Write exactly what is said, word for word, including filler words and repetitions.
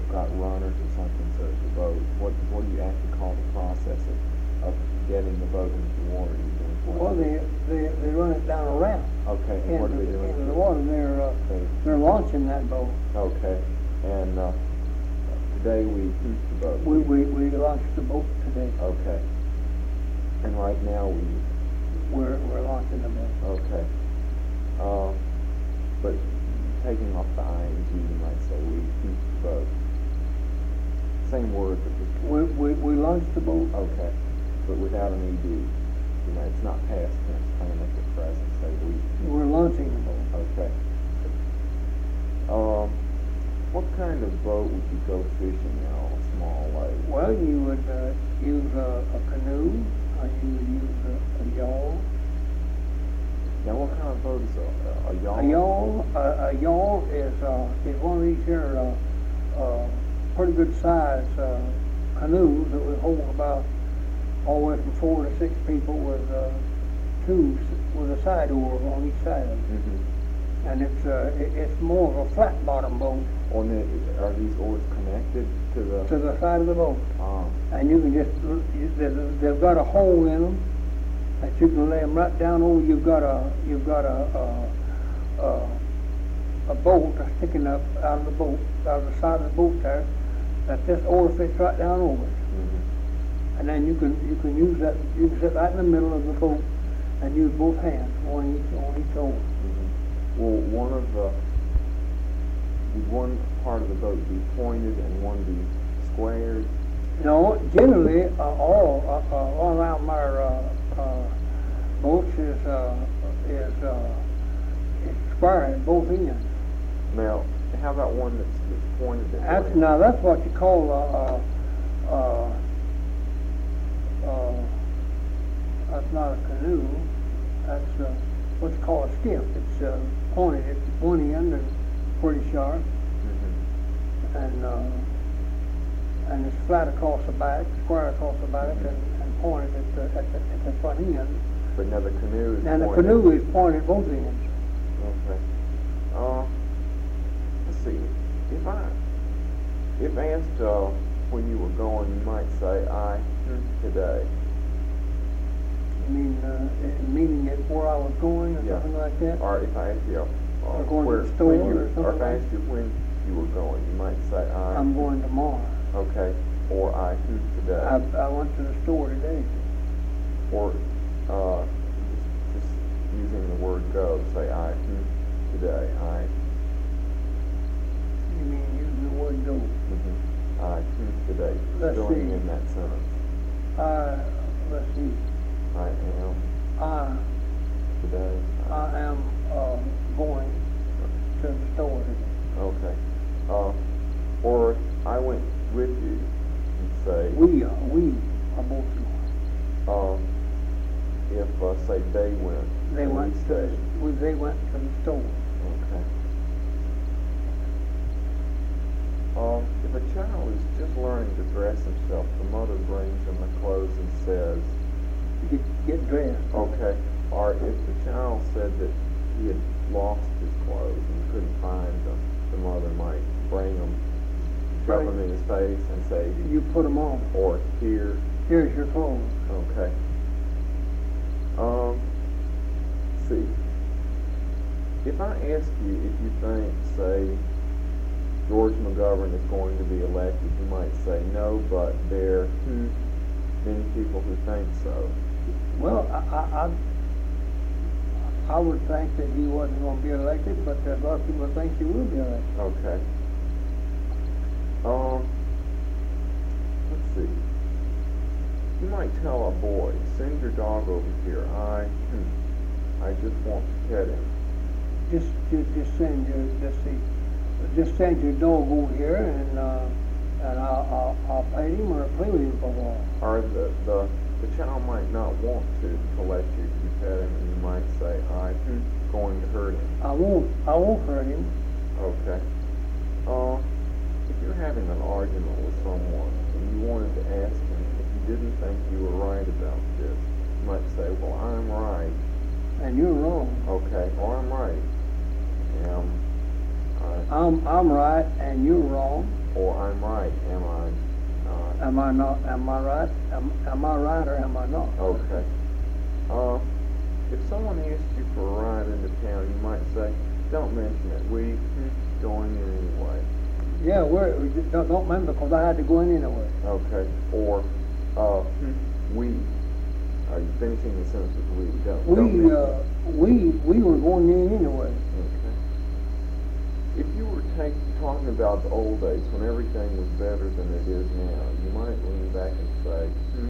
got runners or something to the boat, what what do you actually call the process of, of getting the boat into the water? You doing what? Well, they, they they run it down a ramp. Okay, and into, what are they doing? into the water. They're uh, Okay. they're launching that boat. Okay, and uh, today we hoot the boat. We we we launched the boat today. Okay, and right now we. We're we're launching the boat. Okay. Uh, but taking off the I N G, you might say we hoot the boat. Same word, but just. We we we launched the boat. Okay, but without an E D. You know, it's not past tense, kind of like the present. Say we. We're launching the boat. Okay. Um, what kind of boat would you go fishing in on a small lake? Well, you would uh, use a, a canoe, or you would use a, a yawl. Now, what kind of boat is a, a yawl? A yawl, a, a yawl is uh, is one of these here uh, uh, pretty good size uh, canoes that would hold about all the way from four to six people with uh, two with a side oar on each side of it. Mm-hmm. And it's uh, it, it's more of a flat bottom boat. On the, are these oars connected to the? To the side of the boat. Ah. And you can just you, they've, they've got a hole in them that you can lay them right down over. You've got a you've got a a, a, a bolt that's sticking up out of the boat, out of the side of the boat there, that this oar fits right down over. Mm-hmm. And then you can you can use that use it right in the middle of the boat, and use both hands, one each on each oar. Mm-hmm. Well, one of the would one part of the boat be pointed and one be squared? No, generally uh, all uh, uh, all around our uh, uh, boats is uh, is uh, is square at both ends. Now, how about one that's, that's pointed at That's, one end? now that's what you call a. Uh, uh, uh, that's not a canoe. That's uh, what's called a skiff. It's uh, pointed at one end and pretty sharp, Mm-hmm. and uh, and it's flat across the back, square across the back, and, and pointed at the, at the at the front end. But now the canoe is And the pointed. canoe is pointed at both ends. Okay. Uh, let's see. If I if asked uh, when you were going, you might say, "I today." I mean, uh, meaning it where I was going or Yeah. something like that. Or if I asked you, uh, Or going to where, the store when you, or something or if I like asked you when you were going, you might say, "I." I'm going tomorrow. Okay. Or I hoot today. I, I went to the store today. Or uh, just, just using the word go, say I hoot today. I. You mean using the word go? Mm-hmm. I hoot today. Let's Filling see. in that sentence. I, let's see. I am I, today. I am uh, going to the store today. Okay. Uh, or I went with you and say, We are, we are both going. uh, if, uh, say, they went. They and went we to, say, we, they went to the store. okay. Uh, if a child is just learning to dress himself, the mother brings him the clothes and says, Get, get dressed. okay. Or if the child said that he had lost his clothes and couldn't find them, the mother might bring them, shove Right. them in his face and say, You put them on. or here, Here's your clothes. okay. Um, see. If I ask you if you think, say, George McGovern is going to be elected, you might say no, but there are too many people who think so. Well, I, I, I I would think that he wasn't going to be elected, but there's a lot of people that think he will be elected. Okay. Um, let's see. You might tell a boy, send your dog over here. I, hmm, I just want to pet him. Just, just, just send your, just see, just send your dog over here, and uh, and I'll, I'll, I'll pet him or play with him for a while. Or the, the, the child might not want to, to let you, you pet him, and you might say, I'm going to hurt him. I won't, I won't hurt him. Okay. Uh, if you're having an argument with someone, and you wanted to ask him if you didn't think you were right about this, you might say, well, I'm right. And you're wrong. Okay, or I'm right. Um, right? I'm, I'm right and you're wrong. Or I'm right, am I not? Am I not, am I right? Am, am I right or am I not? Okay. Uh, if someone asks you for a ride into town, you might say, don't mention it. We going in anyway. Yeah, we're, we just don't, don't remember because I had to go in anyway. Okay. Or, uh, we. Are you finishing the sentence with we? Don't, don't We, mention uh, it. we, we were going in anyway. Okay. If you were take, talking about the old days when everything was better than it is now, you might lean back and say,